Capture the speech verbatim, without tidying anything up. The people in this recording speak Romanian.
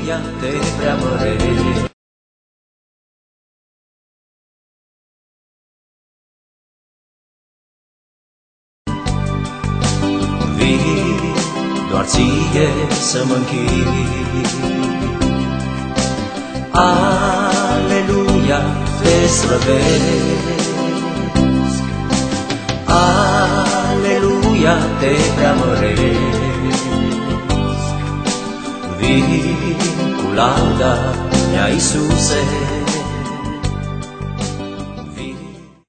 Aleluia, te preamăresc. Vii doar ție să mă închin. Aleluia, te slăvesc. Aleluia, te preamăresc. Vii cu lauda mea, Iisuse,